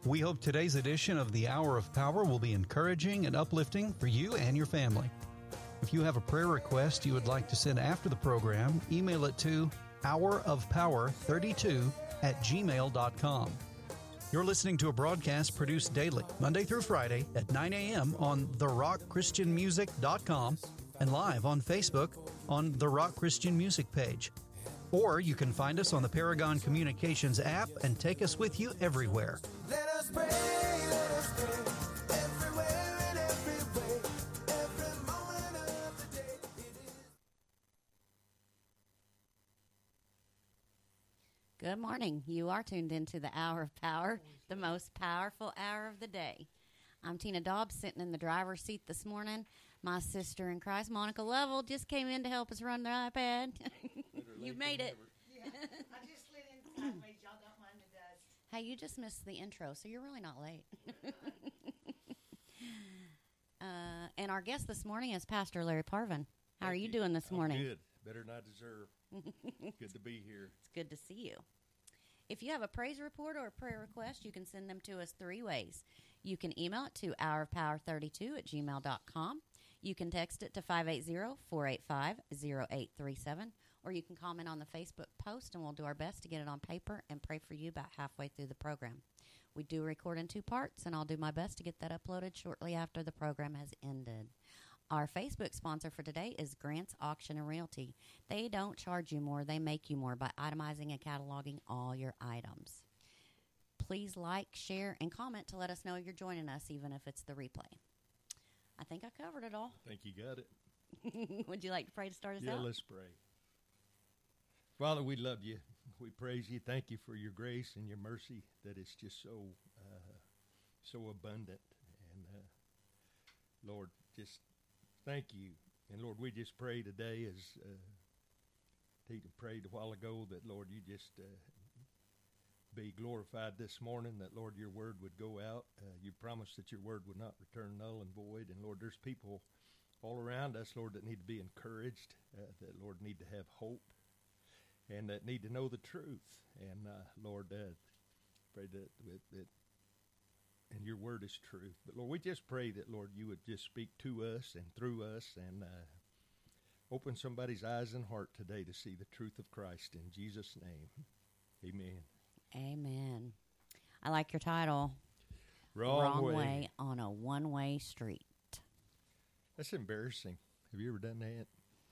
We hope today's edition of the Hour of Power will be encouraging and uplifting for you and your family. If you have a prayer request you would like to send after the program, email it to hourofpower32@gmail.com. You're listening to a broadcast produced daily, Monday through Friday at 9 a.m. on therockchristianmusic.com and live on Facebook on the Rock Christian Music page. Or you can find us on the Paragon Communications app and take us with you everywhere. Let us pray, everywhere and every way, every moment of the day it is. Good morning. You are tuned into the Hour of Power, the most powerful hour of the day. I'm Tina Dobbs, sitting in the driver's seat this morning. My sister in Christ, Monica Lovell, just came in to help us run the iPad. You made it. Yeah, I just slid in sideways. Y'all don't mind the dust. Hey, you just missed the intro, so you're really not late. And our guest this morning is Pastor Larry Parvin. How are you doing this morning? Good. Better than I deserve. Good to be here. It's good to see you. If you have a praise report or a prayer request, you can send them to us three ways. You can email it to hourofpower32@gmail.com. You can text it to 580-485-0837, or you can comment on the Facebook post, and we'll do our best to get it on paper and pray for you about halfway through the program. We do record in two parts, and I'll do my best to get that uploaded shortly after the program has ended. Our Facebook sponsor for today is Grant's Auction and Realty. They don't charge you more, they make you more by itemizing and cataloging all your items. Please like, share, and comment to let us know you're joining us, even if it's the replay. I think I covered it all. I think you got it. Would you like to pray to start us out? Yeah, let's pray. Father, we love you. We praise you. Thank you for your grace and your mercy that is just so abundant. And, Lord, just thank you. And, Lord, we just pray today as Tita prayed a while ago that, Lord, you just be glorified this morning, that, Lord, your word would go out. You promised that your word would not return null and void. And, Lord, there's people all around us, Lord, that need to be encouraged, that, Lord, need to have hope, and that need to know the truth. And, Lord, pray that and your word is truth. But, Lord, we just pray that, Lord, you would just speak to us and through us and open somebody's eyes and heart today to see the truth of Christ. In Jesus' name, amen. Amen. I like your title. Wrong Way on a one-way street. That's embarrassing. Have you ever done that?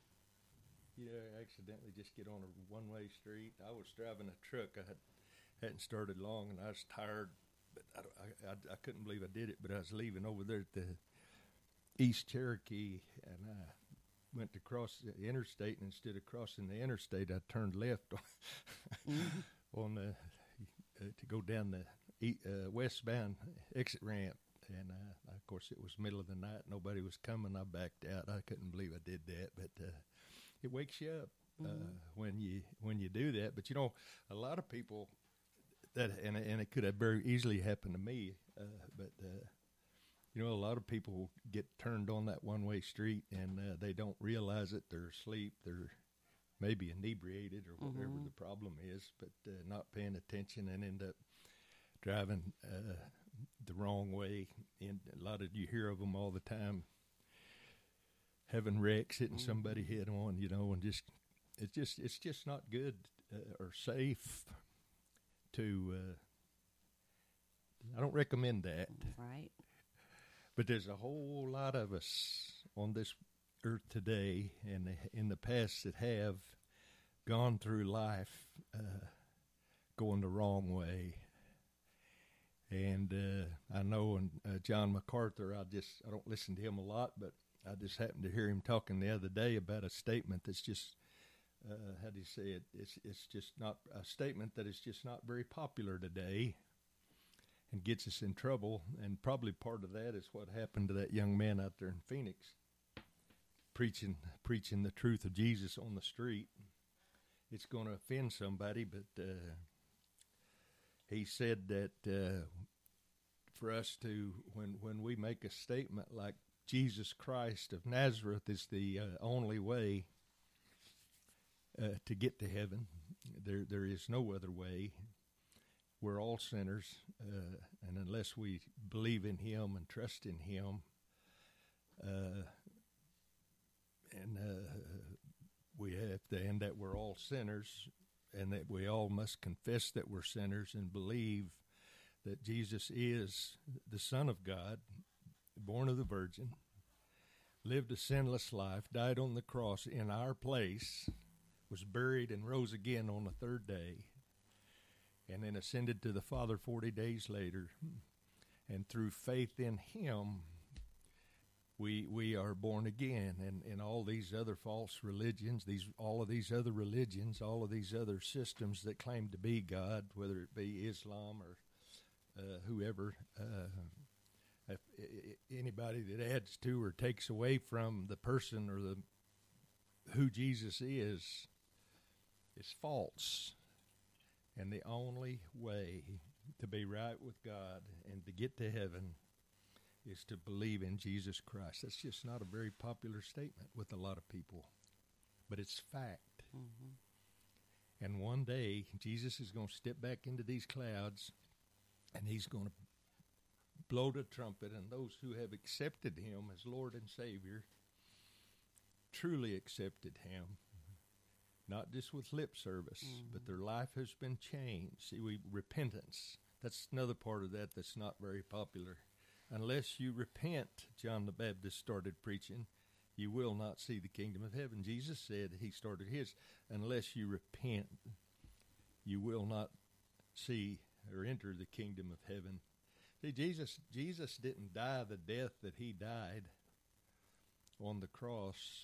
You know, accidentally just get on a one-way street. I was driving a truck. I hadn't started long, and I was tired, but I couldn't believe I did it. But I was leaving over there at the East Cherokee, and I went to cross the interstate, and instead of crossing the interstate, I turned left on the to go down the westbound exit ramp. And, of course, it was middle of the night. Nobody was coming. I backed out. I couldn't believe I did that. But it wakes you up when you do that. But, you know, a lot of people, and it could have very easily happened to me, but, you know, a lot of people get turned on that one-way street, and they don't realize it. They're asleep. They're maybe inebriated or whatever the problem is, but not paying attention and end up driving the wrong way. And a lot of you hear of them all the time, having wrecks, hitting somebody head on, you know, and it's just not good or safe to. I don't recommend that. Right. But there's a whole lot of us on this earth today and in the past that have gone through life going the wrong way. And I know, and John MacArthur, I don't listen to him a lot, but I just happened to hear him talking the other day about a statement that's just, how do you say it? It's just not a statement that is just not very popular today and gets us in trouble. And probably part of that is what happened to that young man out there in Phoenix, preaching the truth of Jesus on the street. It's going to offend somebody, but he said that for us to, when we make a statement like Jesus Christ of Nazareth is the only way to get to heaven, there is no other way, we're all sinners, and unless we believe in Him and trust in Him, we have to, and that we're all sinners, and that we all must confess that we're sinners and believe that Jesus is the Son of God, born of the Virgin, lived a sinless life, died on the cross in our place, was buried and rose again on the third day, and then ascended to the Father 40 days later. And through faith in Him, we are born again. And all these other false religions, all of these other religions, all of these other systems that claim to be God, whether it be Islam or whoever, anybody that adds to or takes away from the person or who Jesus is false. And the only way to be right with God and to get to heaven is to believe in Jesus Christ. That's just not a very popular statement with a lot of people, but it's fact. Mm-hmm. And one day, Jesus is going to step back into these clouds, and He's going to blow the trumpet, and those who have accepted Him as Lord and Savior, truly accepted Him, not just with lip service, but their life has been changed. See, repentance, that's another part of that that's not very popular. Unless you repent, John the Baptist started preaching, you will not see the kingdom of heaven. Jesus said, He started His, unless you repent, you will not see or enter the kingdom of heaven. See, Jesus didn't die the death that He died on the cross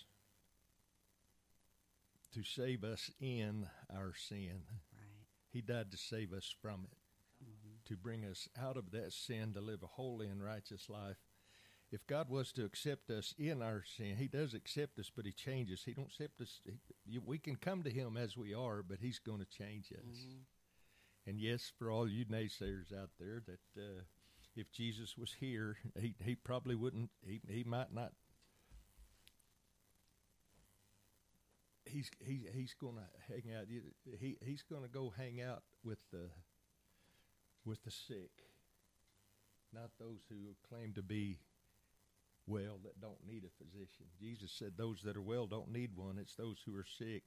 to save us in our sin. Right. He died to save us from it, to bring us out of that sin, to live a holy and righteous life. If God was to accept us in our sin, He does accept us, but He changes. He don't accept us. We can come to Him as we are, but He's going to change us. And yes, for all you naysayers out there, that if Jesus was here, he probably wouldn't. He might not. He's going to hang out. He's going to go hang out with the sick, not those who claim to be well that don't need a physician. Jesus said those that are well don't need one. It's those who are sick.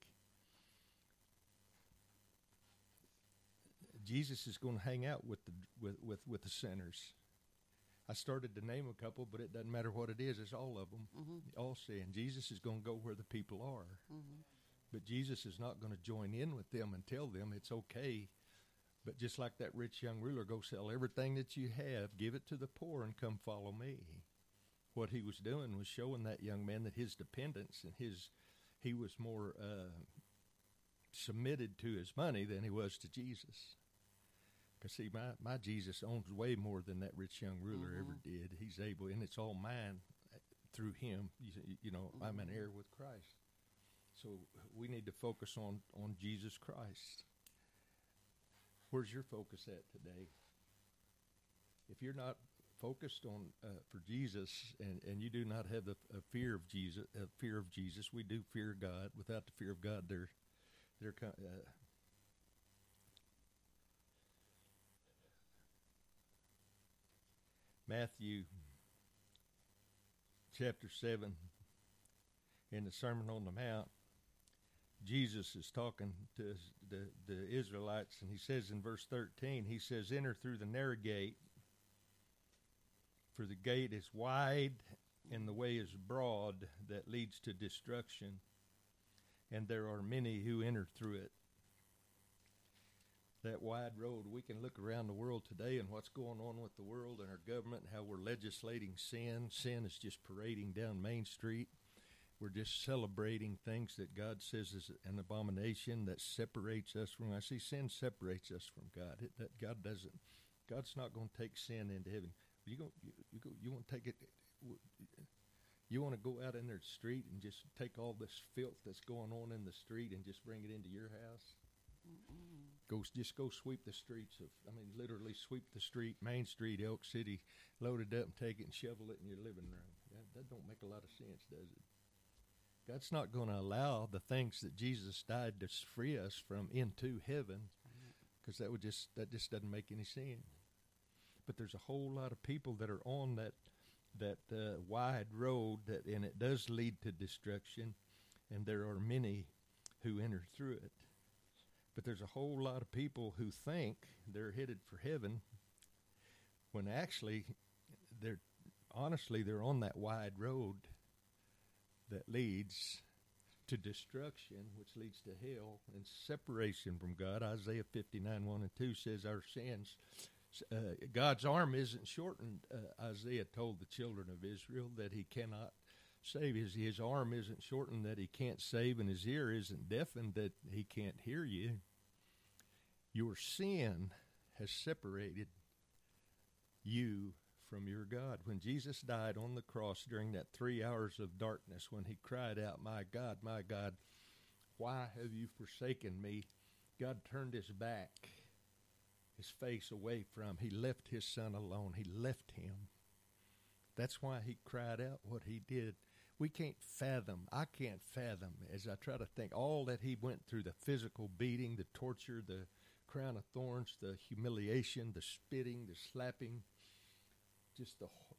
Jesus is going to hang out with the sinners. I started to name a couple, but it doesn't matter what it is. It's all of them, all sin. Jesus is going to go where the people are. But Jesus is not going to join in with them and tell them it's okay. But just like that rich young ruler, go sell everything that you have, give it to the poor, and come follow me. What he was doing was showing that young man that his dependence and he was more submitted to his money than he was to Jesus. Because, see, my Jesus owns way more than that rich young ruler ever did. He's able, and it's all mine through Him. You know, I'm an heir with Christ. So we need to focus on Jesus Christ. Where's your focus at today? If you're not focused on for Jesus, and you do not have a fear of Jesus, we do fear God. Without the fear of God, Matthew chapter 7, in the Sermon on the Mount, Jesus is talking to the Israelites, and He says in verse 13, He says, "Enter through the narrow gate, for the gate is wide and the way is broad that leads to destruction, and there are many who enter through it." That wide road, we can look around the world today and what's going on with the world and our government, and how we're legislating sin. Sin is just parading down Main Street. We're just celebrating things that God says is an abomination that separates us from. I see sin separates us from God. God doesn't. God's not going to take sin into heaven. You want to take it. You want to go out in the street and just take all this filth that's going on in the street and just bring it into your house? Just go sweep the streets literally sweep the street, Main Street, Elk City, load it up and take it and shovel it in your living room. That don't make a lot of sense, does it? God's not going to allow the things that Jesus died to free us from into heaven, because that just doesn't make any sense. But there's a whole lot of people that are on that wide road, and it does lead to destruction, and there are many who enter through it. But there's a whole lot of people who think they're headed for heaven when actually they're on that wide road that leads to destruction, which leads to hell and separation from God. Isaiah 59:1-2 says our sins, God's arm isn't shortened. Isaiah told the children of Israel that he cannot save. His arm isn't shortened that he can't save, and his ear isn't deafened that he can't hear you. Your sin has separated you from your God. When Jesus died on the cross during that 3 hours of darkness, when he cried out, my God, why have you forsaken me?" God turned his back, his face away from. He left his son alone. He left him. That's why he cried out what he did. We can't fathom, I can't fathom, as I try to think, all that he went through, the physical beating, the torture, the crown of thorns, the humiliation, the spitting, the slapping, just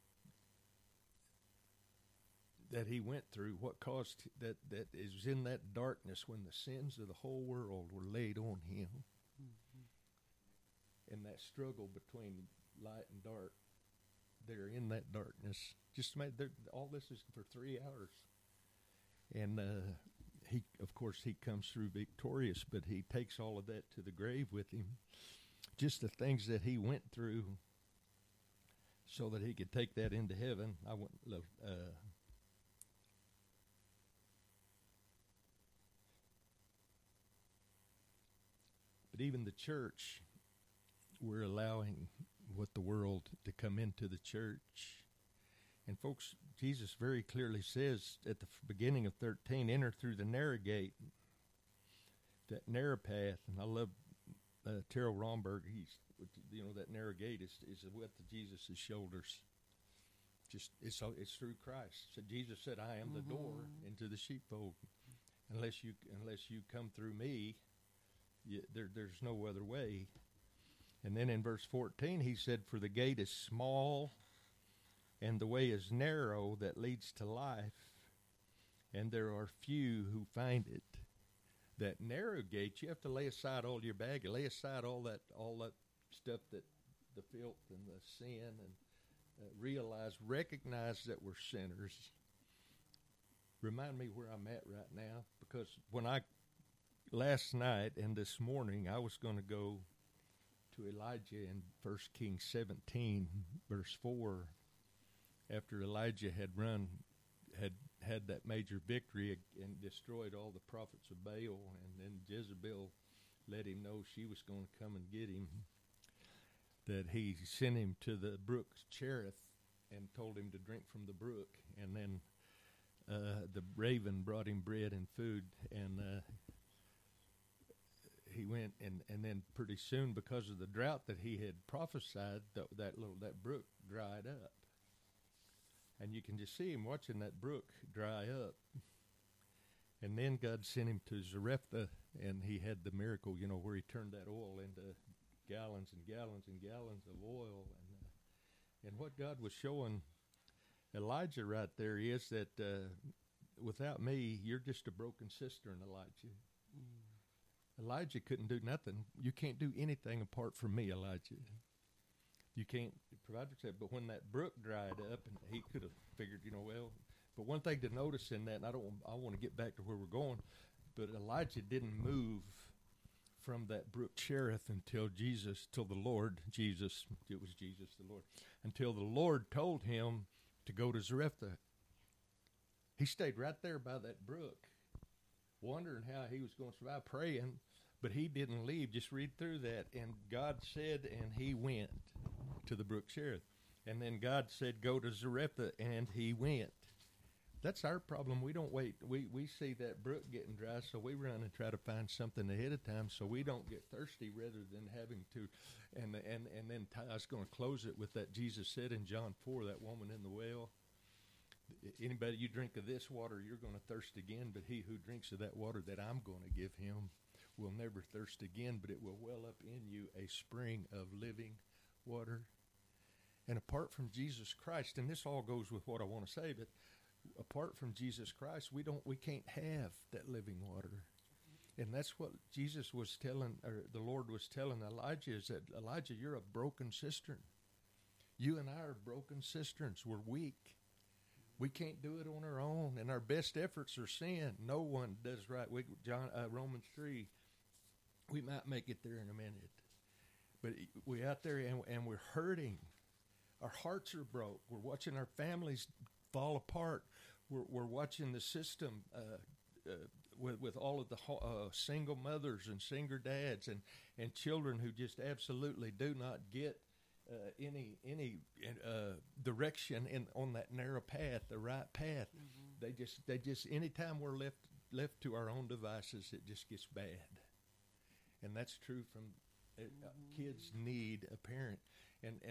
that he went through, what caused that is in that darkness when the sins of the whole world were laid on him. Mm-hmm. In that struggle between light and dark, they're in that darkness. Just all this is for 3 hours. And he comes through victorious, but he takes all of that to the grave with him. Just the things that he went through so that he could take that into heaven. But even the church, we're allowing what the world to come into the church. And folks, Jesus very clearly says at the beginning of 13, enter through the narrow gate, that narrow path. And I love Terrell Romberg. That narrow gate is the width of Jesus' shoulders. It's through Christ. So Jesus said, "I am the door into the sheepfold. Unless you come through me, there's no other way." And then in verse 14, he said, "For the gate is small, and the way is narrow that leads to life, and there are few who find it." That narrow gate, you have to lay aside all your baggage, lay aside all that stuff, that the filth and the sin, and recognize that we're sinners. Remind me where I'm at right now, because last night and this morning, I was going to go to Elijah in 1 Kings 17, verse 4, after Elijah had had that major victory and destroyed all the prophets of Baal, and then Jezebel let him know she was going to come and get him, that he sent him to the brook Cherith and told him to drink from the brook, and then the raven brought him bread and food, and he went, and then pretty soon, because of the drought that he had prophesied, that brook dried up. And you can just see him watching that brook dry up. And then God sent him to Zarephath, and he had the miracle, where he turned that oil into gallons and gallons and gallons of oil. And what God was showing Elijah right there is that without me, you're just a broken cistern, Elijah. Elijah couldn't do nothing. You can't do anything apart from me, Elijah. You can't provide yourself. But when that brook dried up, and he could have figured, but one thing to notice in that, and I want to get back to where we're going, but Elijah didn't move from that brook Cherith until the Lord told him to go to Zarephath. He stayed right there by that brook, wondering how he was going to survive, praying, but he didn't leave. Just read through that. And God said, and he went to the brook Cherith. And then God said, go to Zarephath, and he went. That's our problem. We don't wait. We see that brook getting dry, so we run and try to find something ahead of time so we don't get thirsty rather than having to. And then I was going to close it with that Jesus said in John 4, that woman in the well, anybody you drink of this water, you're going to thirst again, but he who drinks of that water that I'm going to give him will never thirst again, but it will well up in you a spring of living water. And apart from Jesus Christ, and this all goes with what I want to say, but apart from Jesus Christ, we can't have that living water. And that's what Jesus was telling, or the Lord was telling Elijah, is that, Elijah, you're a broken cistern. You and I are broken cisterns. We're weak. We can't do it on our own, and our best efforts are sin. No one does right. Romans 3, we might make it there in a minute. But we're out there, and we're hurting. Our hearts are broke. We're watching our families fall apart. We're watching the system with all of the single mothers and single dads and children who just absolutely do not get any direction on that narrow path, the right path. Mm-hmm. They just anytime we're left to our own devices, it just gets bad. And that's true from kids need a parent. And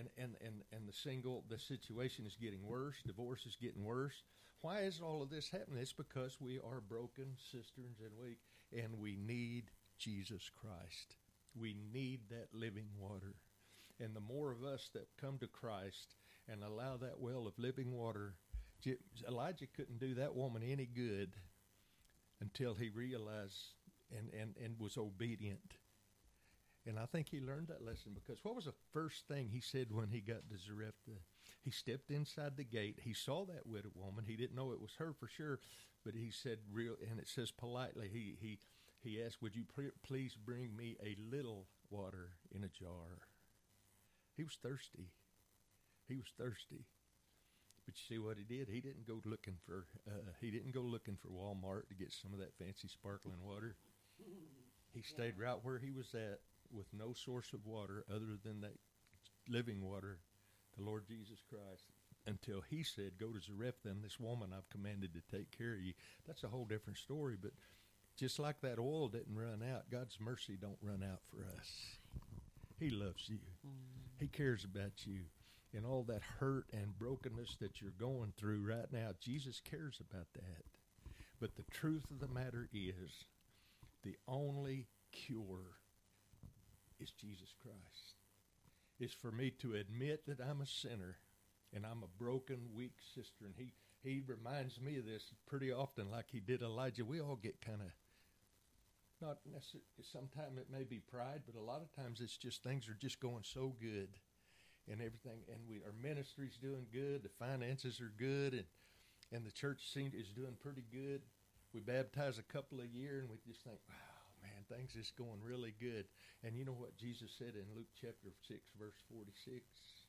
the situation is getting worse. Divorce is getting worse. Why is all of this happening? It's because we are broken cisterns and weak, and we need Jesus Christ. We need that living water. And the more of us that come to Christ and allow that well of living water, Elijah couldn't do that woman any good until he realized and was obedient. And I think he learned that lesson, because what was the first thing he said when he got to Zarephath? He stepped inside the gate. He saw that widow woman. He didn't know it was her for sure, but he said and it says politely, he asked, would you please bring me a little water in a jar? He was thirsty. He was thirsty. But you see what he did? He didn't go looking for Walmart to get some of that fancy sparkling water. He stayed right where he was at, with no source of water other than that living water, the Lord Jesus Christ, until he said, go to Zarephath, and this woman I've commanded to take care of you. That's a whole different story, but just like that oil didn't run out, God's mercy don't run out for us. He loves you. He cares about you. And all that hurt and brokenness that you're going through right now, Jesus cares about that. But the truth of the matter is, the only cure is Jesus Christ. It's for me to admit that I'm a sinner and I'm a broken, weak cistern. He reminds me of this pretty often, like he did Elijah. We all get kind of, not necessarily, sometimes it may be pride, but a lot of times it's just things are just going so good and everything, and our ministry's doing good, the finances are good, and the church is doing pretty good. We baptize a couple a year, and we just think, wow, man, things is going really good. And you know what Jesus said in Luke chapter 6, verse 46?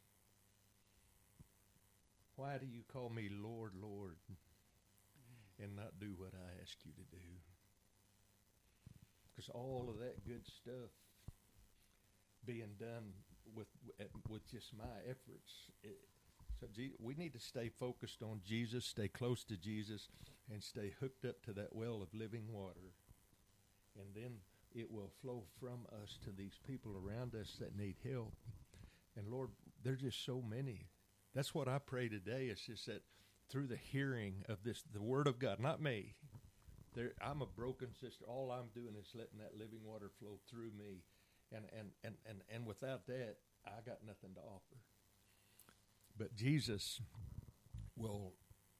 Why do you call me Lord, Lord, and not do what I ask you to do? Because all of that good stuff being done with just my efforts. We need to stay focused on Jesus, stay close to Jesus, and stay hooked up to that well of living water. And then it will flow from us to these people around us that need help. And Lord, there's just so many. That's what I pray today, is just that through the hearing of the Word of God, not me. I'm a broken sister. All I'm doing is letting that living water flow through me. And without that, I got nothing to offer. But Jesus will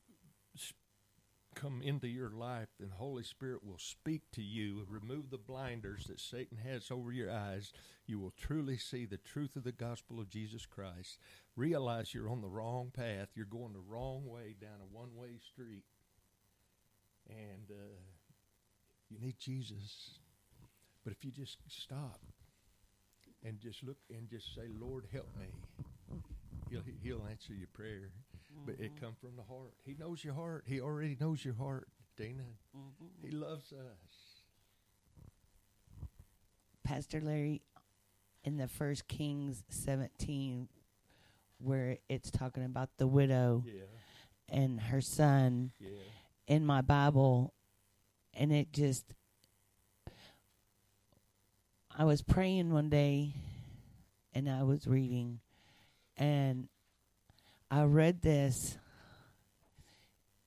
come into your life, and the Holy Spirit will speak to you, remove the blinders that Satan has over your eyes. You will truly see the truth of the gospel of Jesus Christ. Realize you're on the wrong path. You're going the wrong way down a one-way street. And you need Jesus. But if you just stop and just look and just say, Lord, help me, He'll answer your prayer. But it comes from the heart. He knows your heart. He already knows your heart, Dana. He loves us. Pastor Larry, in the 1 Kings 17, where it's talking about the widow and her son, in my Bible, and it just, I was praying one day, and I was reading, and I read this,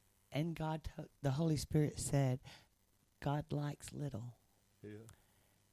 and the Holy Spirit said, God likes little. Yeah.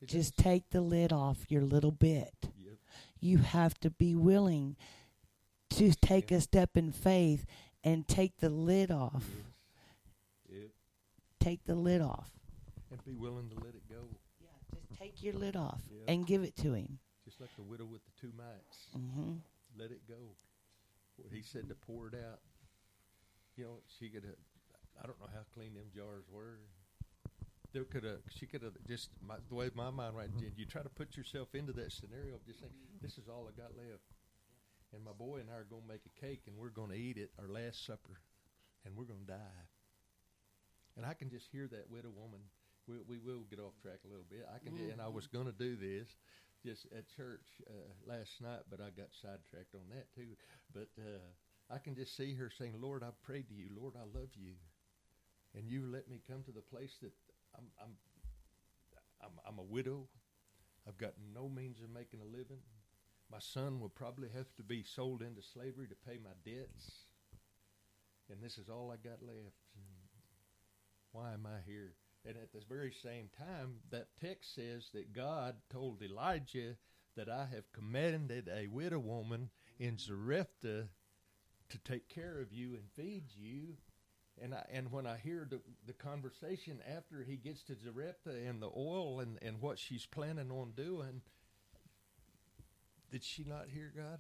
Just take the lid off your little bit. Yep. You have to be willing to take a step in faith and take the lid off. Yep. Take the lid off. And be willing to let it go. Yeah, just take your lid off Yep. and give it to him. Just like the widow with the 2 mites. Mm-hmm. Let it go. What he said to pour it out. You know, she could have, I don't know how clean them jars were. She could have just, the way my mind right, you try to put yourself into that scenario of just saying, this is all I got left. And my boy and I are going to make a cake and we're going to eat it, our last supper, and we're going to die. And I can just hear that widow woman. We will get off track a little bit. And I was going to do this just at church last night, but I got sidetracked on that too. But I can just see her saying, Lord, I prayed to you. Lord, I love you. And you let me come to the place that I'm a widow. I've got no means of making a living. My son will probably have to be sold into slavery to pay my debts. And this is all I got left. Why am I here? And at this very same time, that text says that God told Elijah that I have commanded a widow woman in Zarephath to take care of you and feed you. And when I hear the conversation after he gets to Zarephath and the oil and what she's planning on doing, did she not hear God?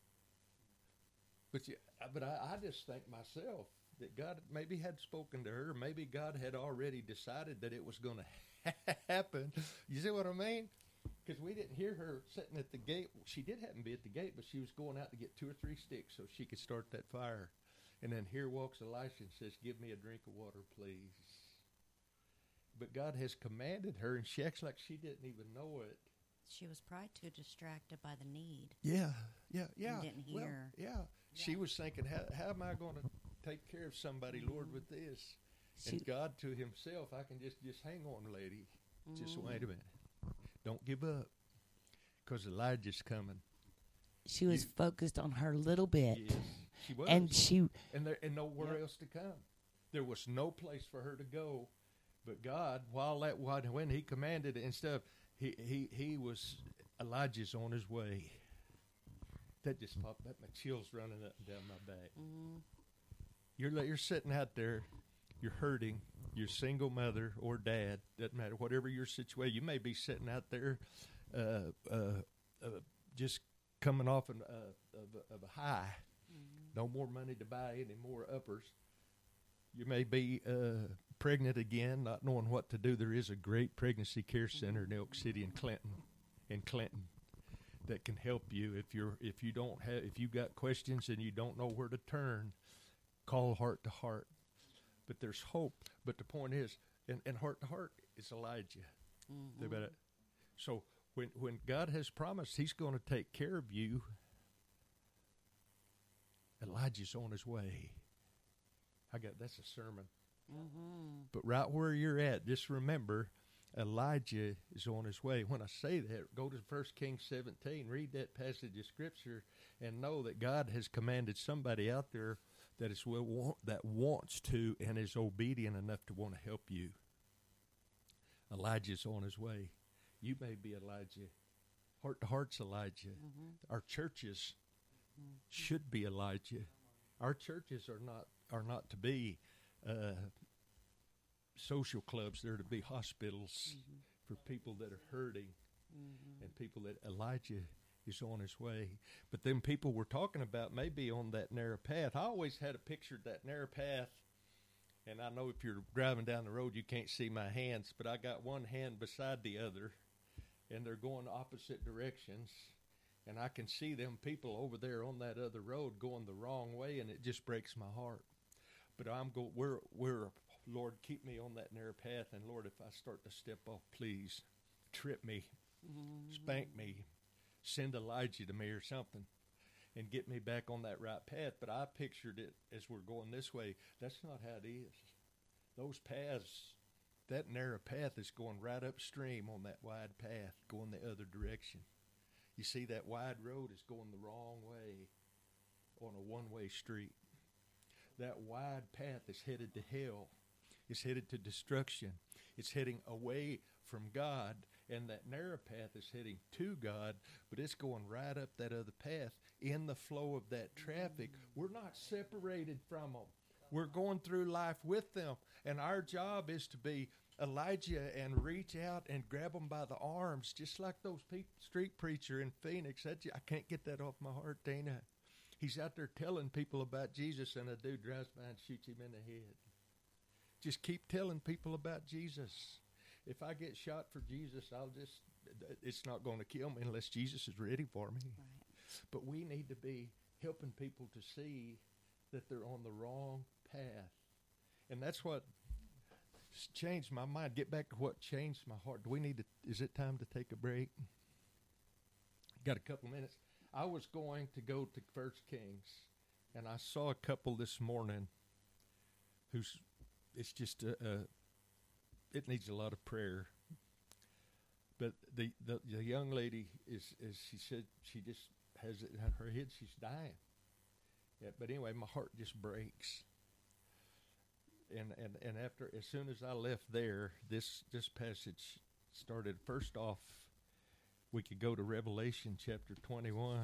But I just think myself that God maybe had spoken to her. Maybe God had already decided that it was going to happen. You see what I mean? Because we didn't hear her sitting at the gate. She did happen to be at the gate, but she was going out to get 2 or 3 sticks so she could start that fire. And then here walks Elisha and says, give me a drink of water, please. But God has commanded her, and she acts like she didn't even know it. She was probably too distracted by the need. Yeah. And didn't hear. Well, she was thinking, how am I going to take care of somebody, Lord, with this? And God to himself, I can just hang on, lady. Just wait a minute. Don't give up, because Elijah's coming. She was focused on her little bit. Yes, she was. And nowhere else to come. There was no place for her to go. But God, when he commanded it and stuff, Elijah's on his way. That just popped up. My chills running up and down my back. You're sitting out there. You're hurting. You're a single mother or dad. Doesn't matter. Whatever your situation, you may be sitting out there, just coming off of a high. No more money to buy any more uppers. You may be pregnant again, not knowing what to do. There is a great pregnancy care center in Elk City and Clinton, that can help you if you got questions and you don't know where to turn. Call Heart to Heart. But there's hope. But the point is, and Heart to Heart is Elijah. So when God has promised He's going to take care of you, Elijah's on his way. That's a sermon. But right where you're at, just remember, Elijah is on his way. When I say that, go to 1 Kings 17, read that passage of Scripture, and know that God has commanded somebody out there that wants to and is obedient enough to want to help you. Elijah's on his way. You may be Elijah. Heart to Heart's Elijah. Our churches should be Elijah. Our churches are not to be social clubs. They're to be hospitals for people that are hurting and people that Elijah is on his way. But then people we're talking about may be on that narrow path. I always had a picture of that narrow path, and I know if you're driving down the road you can't see my hands, but I got one hand beside the other, and they're going opposite directions, and I can see them people over there on that other road going the wrong way, and it just breaks my heart. But we're Lord, keep me on that narrow path, and Lord, if I start to step off, please trip me, spank me, send Elijah to me or something, and get me back on that right path. But I pictured it as we're going this way. That's not how it is. Those paths, that narrow path is going right upstream on that wide path, going the other direction. You see, that wide road is going the wrong way on a one-way street. That wide path is headed to hell. It's headed to destruction. It's heading away from God. And that narrow path is heading to God, but it's going right up that other path in the flow of that traffic. We're not separated from them. We're going through life with them. And our job is to be Elijah and reach out and grab them by the arms, just like those street preacher in Phoenix. I can't get that off my heart, Dana. He's out there telling people about Jesus, and a dude drives by and shoots him in the head. Just keep telling people about Jesus. If I get shot for Jesus, it's not going to kill me unless Jesus is ready for me. Right. But we need to be helping people to see that they're on the wrong path. And that's what changed my mind. Get back to what changed my heart. Is it time to take a break? Got a couple minutes. I was going to go to First Kings, and I saw a couple this morning it's just it needs a lot of prayer. But the young lady is she said she just has it in her head she's dying. Yeah, but anyway, my heart just breaks. And after, as soon as I left there, this passage started. First off, we could go to Revelation chapter 21,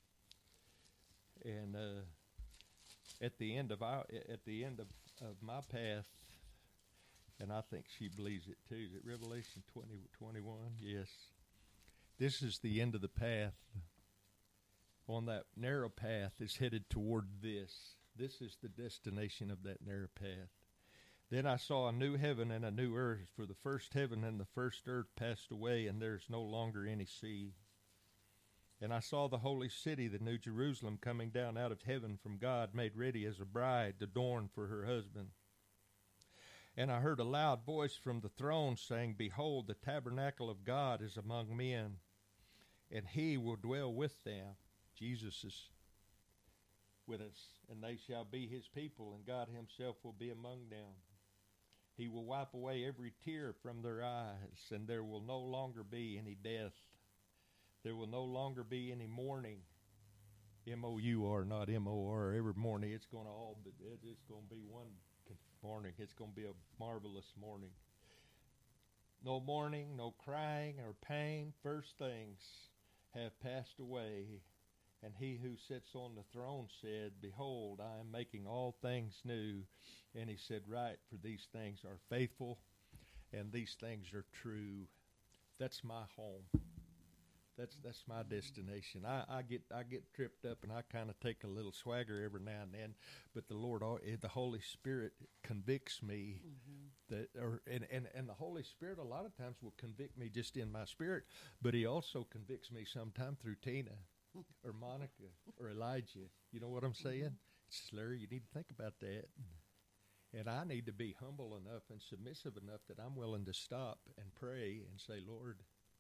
and at the end of my path, and I think she believes it too. Is it Revelation 21? Yes. This is the end of the path. On that narrow path is headed toward this. This is the destination of that narrow path. Then I saw a new heaven and a new earth, for the first heaven and the first earth passed away, and there is no longer any sea. And I saw the holy city, the new Jerusalem, coming down out of heaven from God, made ready as a bride adorned for her husband. And I heard a loud voice from the throne saying, Behold, the tabernacle of God is among men, and he will dwell with them. Jesus is with us, and they shall be his people, and God himself will be among them. He will wipe away every tear from their eyes, and there will no longer be any death. There will no longer be any mourning. M-O-U-R, not M-O-R. Every morning it's going to be one morning. It's going to be a marvelous morning. No mourning, no crying or pain. First things have passed away. And he who sits on the throne said, Behold, I am making all things new. And he said, Right, for these things are faithful, and these things are true. That's my home. That's my destination. I get tripped up, and I kind of take a little swagger every now and then. But the Lord, the Holy Spirit convicts me and the Holy Spirit a lot of times will convict me just in my spirit, but he also convicts me sometime through Tina or Monica or Elijah. You know what I'm saying? It's Larry, you need to think about that. And I need to be humble enough and submissive enough that I'm willing to stop and pray and say, Lord,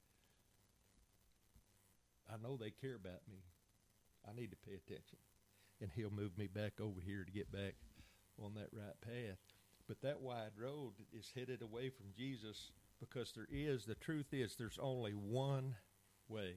I know they care about me. I need to pay attention. And he'll move me back over here to get back on that right path. But that wide road is headed away from Jesus because the truth is there's only one way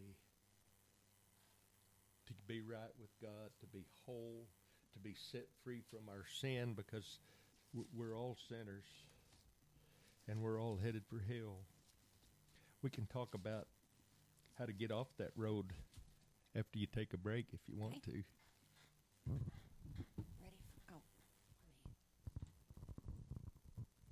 to be right with God, to be whole, to be set free from our sin, because we're all sinners and we're all headed for hell. We can talk about how to get off that road after you take a break if you want to.